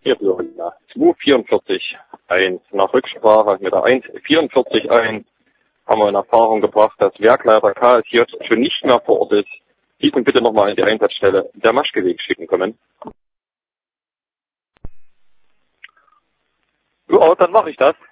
Hier Florida. 244-1. Nach Rücksprache mit der 144-1 haben wir in Erfahrung gebracht, dass Werkleiter KSJ schon nicht mehr vor Ort ist. Diesen bitte nochmal in die Einsatzstelle der Maschkeweg schicken können. Ja, dann mache ich das.